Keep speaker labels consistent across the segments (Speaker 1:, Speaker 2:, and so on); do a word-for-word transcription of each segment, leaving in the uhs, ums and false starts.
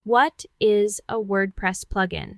Speaker 1: What is a WordPress plugin?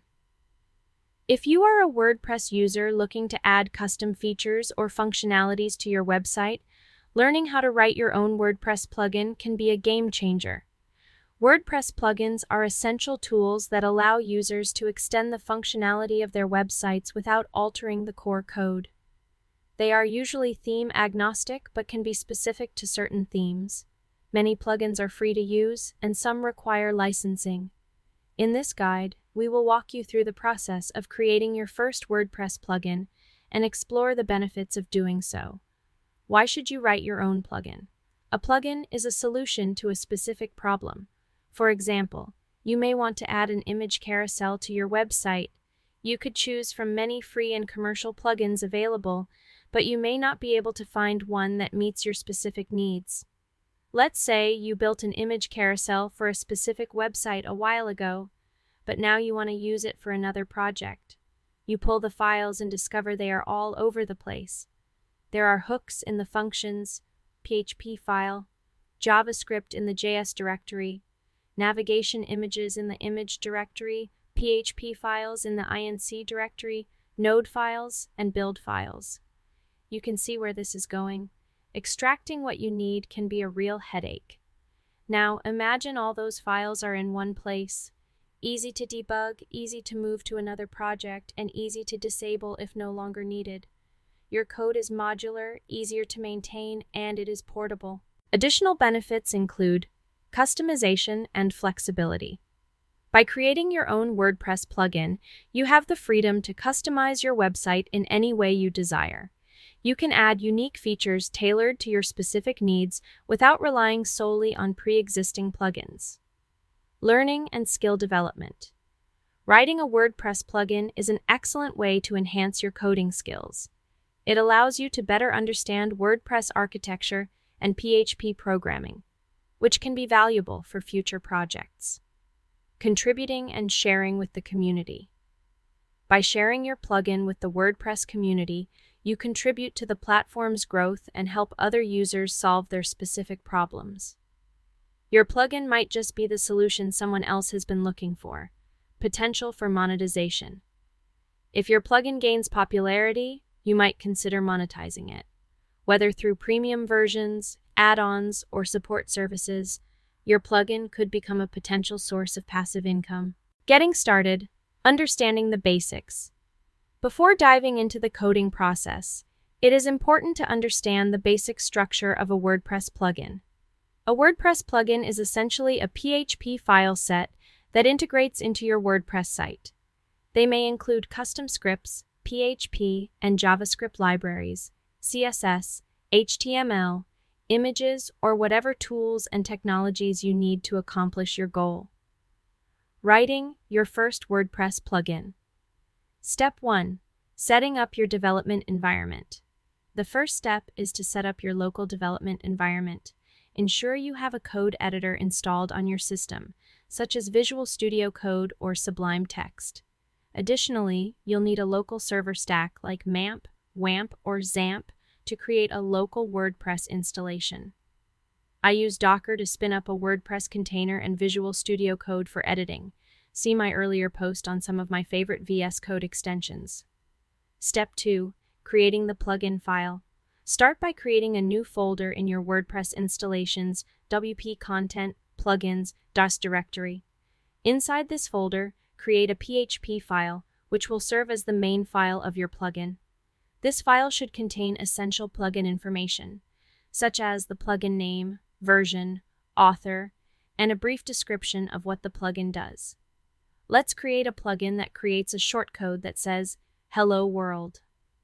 Speaker 1: If you are a WordPress user looking to add custom features or functionalities to your website, learning how to write your own WordPress plugin can be a game changer. WordPress plugins are essential tools that allow users to extend the functionality of their websites without altering the core code. They are usually theme agnostic but can be specific to certain themes. Many plugins are free to use, and some require licensing. In this guide, we will walk you through the process of creating your first WordPress plugin and explore the benefits of doing so. Why should you write your own plugin? A plugin is a solution to a specific problem. For example, you may want to add an image carousel to your website. You could choose from many free and commercial plugins available, but you may not be able to find one that meets your specific needs. Let's say you built an image carousel for a specific website a while ago, but now you want to use it for another project. You pull the files and discover they are all over the place. There are hooks in the functions P H P file, JavaScript in the J S directory, navigation images in the image directory, P H P files in the I N C directory, node files, and build files. You can see where this is going. Extracting what you need can be a real headache. Now, imagine all those files are in one place. Easy to debug, easy to move to another project, and easy to disable if no longer needed. Your code is modular, easier to maintain, and it is portable. Additional benefits include customization and flexibility. By creating your own WordPress plugin, you have the freedom to customize your website in any way you desire. You can add unique features tailored to your specific needs without relying solely on pre-existing plugins. Learning and skill development. Writing a WordPress plugin is an excellent way to enhance your coding skills. It allows you to better understand WordPress architecture and P H P programming, which can be valuable for future projects. Contributing and sharing with the community. By sharing your plugin with the WordPress community, you contribute to the platform's growth and help other users solve their specific problems. Your plugin might just be the solution someone else has been looking for. Potential for monetization. If your plugin gains popularity, you might consider monetizing it. Whether through premium versions, add-ons, or support services, your plugin could become a potential source of passive income. Getting started, understanding the basics. Before diving into the coding process, it is important to understand the basic structure of a WordPress plugin. A WordPress plugin is essentially a P H P file set that integrates into your WordPress site. They may include custom scripts, P H P and JavaScript libraries, C S S, H T M L, images, or whatever tools and technologies you need to accomplish your goal. Writing your first WordPress plugin. Step one. Setting up your development environment. The first step is to set up your local development environment. Ensure you have a code editor installed on your system, such as Visual Studio Code or Sublime Text. Additionally, you'll need a local server stack like MAMP, WAMP, or XAMPP to create a local WordPress installation. I use Docker to spin up a WordPress container and Visual Studio Code for editing. See my earlier post on some of my favorite V S Code extensions. Step two. Creating the plugin file. Start by creating a new folder in your WordPress installations, W P content, plugins, DOS directory. Inside this folder, create a P H P file, which will serve as the main file of your plugin. This file should contain essential plugin information, such as the plugin name, version, author, and a brief description of what the plugin does. Let's create a plugin that creates a shortcode that says, Hello World.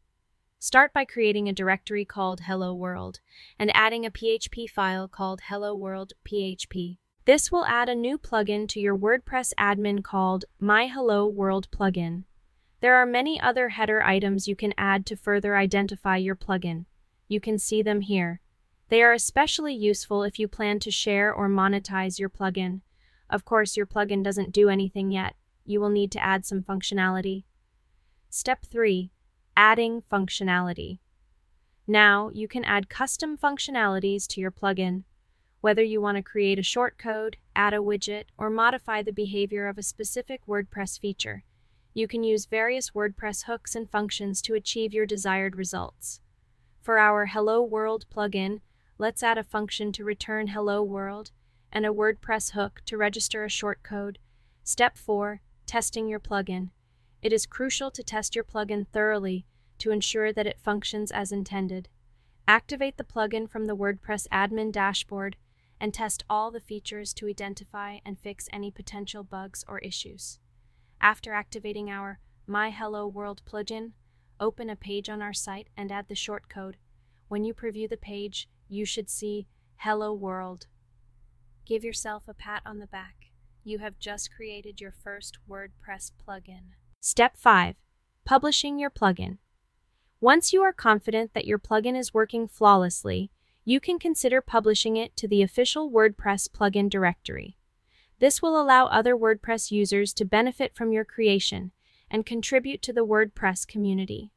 Speaker 1: Start by creating a directory called Hello World and adding a P H P file called Hello World P H P. This will add a new plugin to your WordPress admin called My Hello World plugin. There are many other header items you can add to further identify your plugin. You can see them here. They are especially useful if you plan to share or monetize your plugin. Of course, your plugin doesn't do anything yet. You will need to add some functionality. Step three. Adding functionality. Now, you can add custom functionalities to your plugin. Whether you want to create a shortcode, add a widget, or modify the behavior of a specific WordPress feature, you can use various WordPress hooks and functions to achieve your desired results. For our Hello World plugin, let's add a function to return Hello World and a WordPress hook to register a shortcode. Step four. Testing your plugin. It is crucial to test your plugin thoroughly to ensure that it functions as intended. Activate the plugin from the WordPress admin dashboard and test all the features to identify and fix any potential bugs or issues. After activating our My Hello World plugin, open a page on our site and add the shortcode. When you preview the page, you should see Hello World. Give yourself a pat on the back. You have just created your first WordPress plugin. Step five. Publishing your plugin. Once you are confident that your plugin is working flawlessly, you can consider publishing it to the official WordPress plugin directory. This will allow other WordPress users to benefit from your creation and contribute to the WordPress community.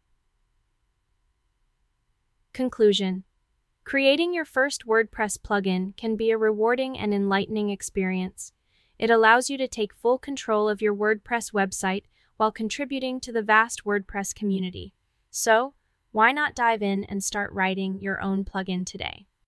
Speaker 1: Conclusion. Creating your first WordPress plugin can be a rewarding and enlightening experience. It allows you to take full control of your WordPress website while contributing to the vast WordPress community. So, why not dive in and start writing your own plugin today?